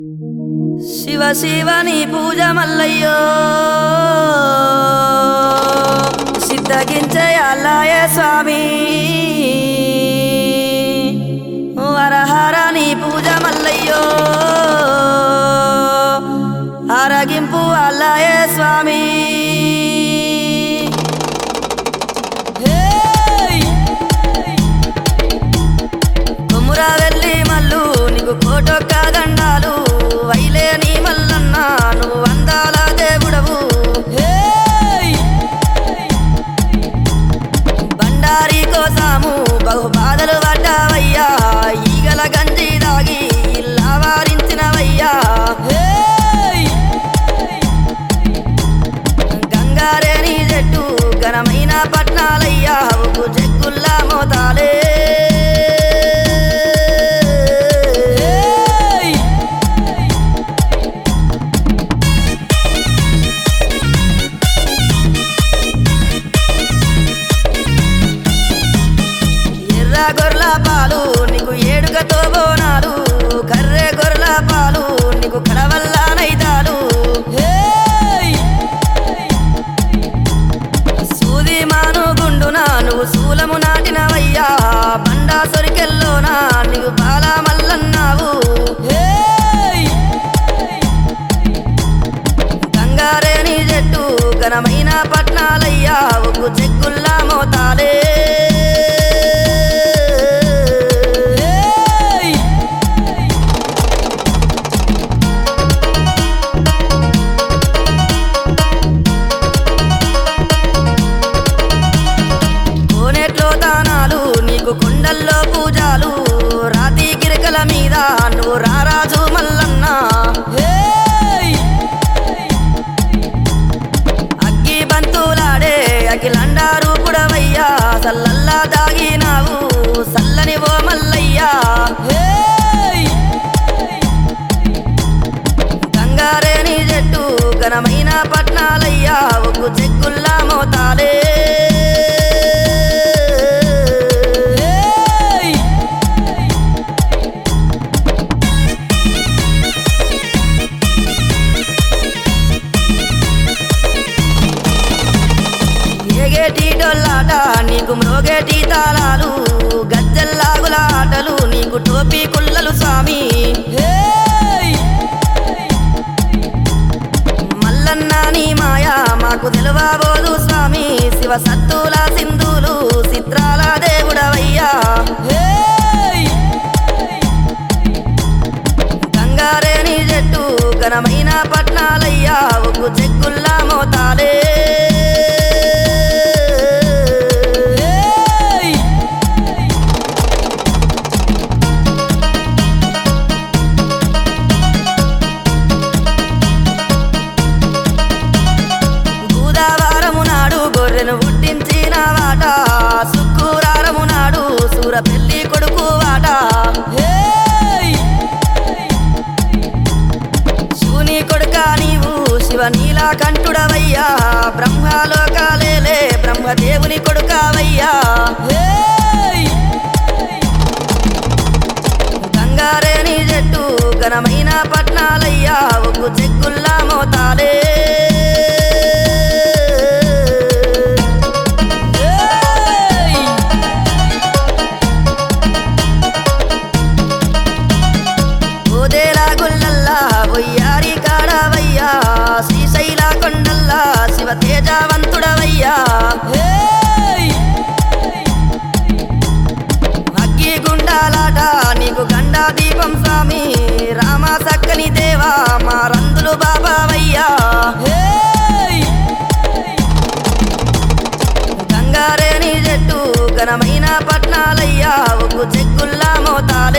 శివ శివని పూజ మల్లయ్యో సిద్ధగించే అల్లాయ స్వామి హరహరని పూజ మల్లయ్యో ఆరగింపు అల్లాయ స్వామి కొమురా వెళ్ళి మల్లు నీకు కోటొక్క దండాలు వైలేని మల్లన్న నువ్వు వందాల దేవుడవు బండారి కోసాము బహు బాధలు పడ్డావయ్యా ఈగల గంజి దాగి ఇల్లా వారించినవయ్యా గంగారేని చెట్టు ఘనమైన పట్నాలయ్యా ఉప్పు చెక్కుల్లా మోతాలే గొర్ల పాలు నీకు ఏడుగతో బోనాలు కర్రె గొర్ల పాలు నీకు కడవల్ల నైతాలు సూది మాను గుండునా నువ్వు శూలము నాటినవయ్యా బండా సొరికెల్లోనా నీకు బాల మల్లన్నావు గంగారేని చెట్టు ఘనమైన పట్నాలయ్యా ఉప్పు చెక్కుల్లా మోతాలే కొండల్లో పూజాలు రాతి గిరికల మీద నువ్వు రారాజు మల్లన్న అగ్గి బంతులాడే అఖిలండారు పుడవయ్యా సల్లల్లా దాగినావు సల్లని ఓ మల్లయ్యా గంగారేని చెట్టు ఘనమైన పట్నాలయ్యా ఉప్పు చెక్కుల్లా మోతాలే ఏగేటి డొల్లాట నీకు మ్రోగేటి తాళాలు గజ్జల్లాగుల ఆటలు నీకు టోపీ కుల్లలు స్వామి మల్లన్న నీ మాయా మాకు తెలువబోదు స్వామి శివ సత్తుల సింధులు చిత్రాల దేవుడవయ్యా గంగారేని చెట్టు ఘనమైన పట్నాలయ్యా ఉప్పు చెక్కుల్లా మోతాలే గొర్రెను పుట్టించిన వాట శుక్రవారము నాడు సూర పెళ్లి కొడుకు వాట శివుని కొడుక నీవు శివ నీలకంఠుడవయ్యా బ్రహ్మలోకాలేలే బ్రహ్మదేవుని కొడుకవయ్యా గంగారేని చెట్టు ఘనమైన పట్నాలయ్యా ఉప్పు చెక్కుల్లా మోతాలే ఒయ్యారి కాడవయ్యా శ్రీశైల కొండల్లా శివ తేజవంతుడవయ్యా అగ్గి గుండాలాట నీకు గండా దీపం స్వామి రామ సక్కని దేవా మా రందులు బాబావయ్యా గంగారేని చెట్టు ఘనమైన పట్నాలయ్యా ఉప్పు చెక్కుల్లా మోతాలు